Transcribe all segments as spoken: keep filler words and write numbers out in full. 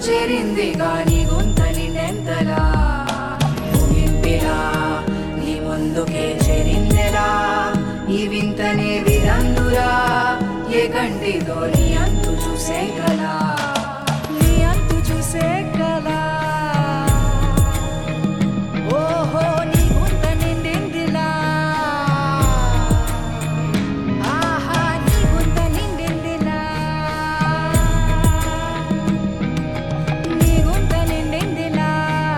చేరిందిగా నీ గొంత నిన్నెంతలా ముగింపిలా నీ ముందుకే చేరిందెలా ఈ వింతనే విరందురా ఏ కంటితో నీ అంతు చూసే కలా నీ అంతు చూసే కలా ఓహో నీ గొంత నిండిందిలా ఆహా నీ గొంత నిండిందిలా నీ గొంత నిండిందిలా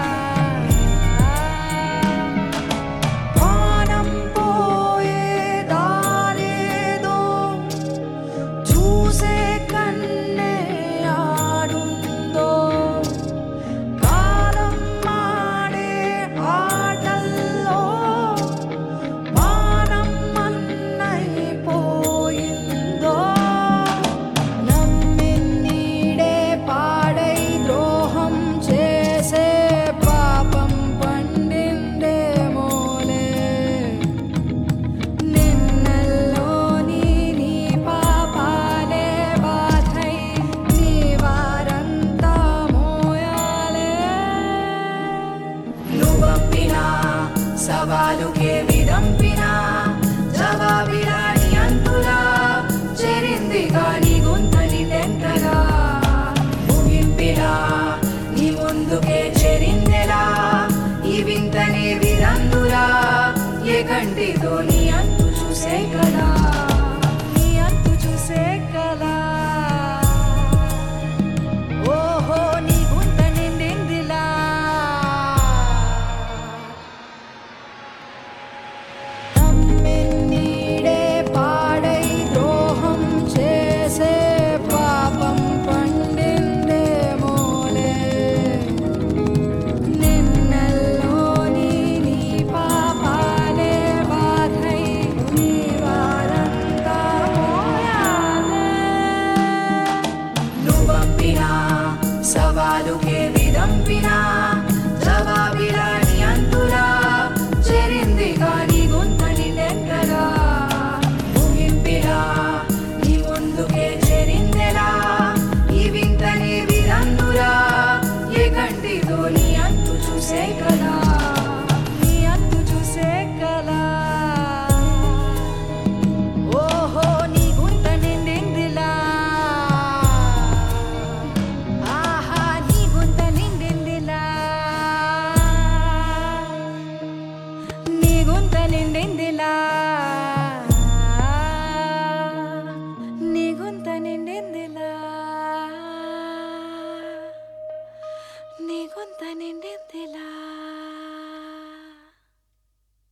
ప్రాణం పోయే దారేదో చూసే కన్నే ఆడుందో కాలం మాడే ఆటల్లో మానం మన్నైపోయిందో నమ్మిన్నీడే పాడై ద్రోహం చేసే పాపం పండిందేమోలే నిన్నల్లోని నీ పాపాలే బాధై నీ వారంతా మోయాలే నువ్వంపినా సవాలుకే విదంపినా జవాబిలా నీ అంతులా చేరిందిగా నీ గొంత నిన్నెంతలా ముగింపిలా నీ ముందుకే చేరిందెలా ఈ వింతనే విరందురా ఏ కంటితో నీ అంతు చూసే కలా నీ అంతు చూసే కలా ఓహో నీ గొంత నిండిందిలా నమ్మిన్నీడే పాడై ద్రోహం చేసే పాపం పండిందేమోలే నిన్నల్లోని నీ పాపాలే బాధై నీ వారంతా మోయాలే నువ్వంపినా సవాలుకే విదంపినా జవాబిలా నీ అంతులా చేరిందిగా నీ గొంత నిన్నెంతలా ముగింపిలా నీ ముందుకే చేరిందెలా ఈ వింతనే విరందురా ఏ కంటితో నీ అంతు చూసే కలా నీ అంతు చూసే కలా ఓహో నీ గొంత నిండిందిలా ఆహా నీ గొంత నిండిందిలా నీ గొంత నిండిందిలా నీ గొంత నిండిందిలా నీ గొంత నిండిందిలా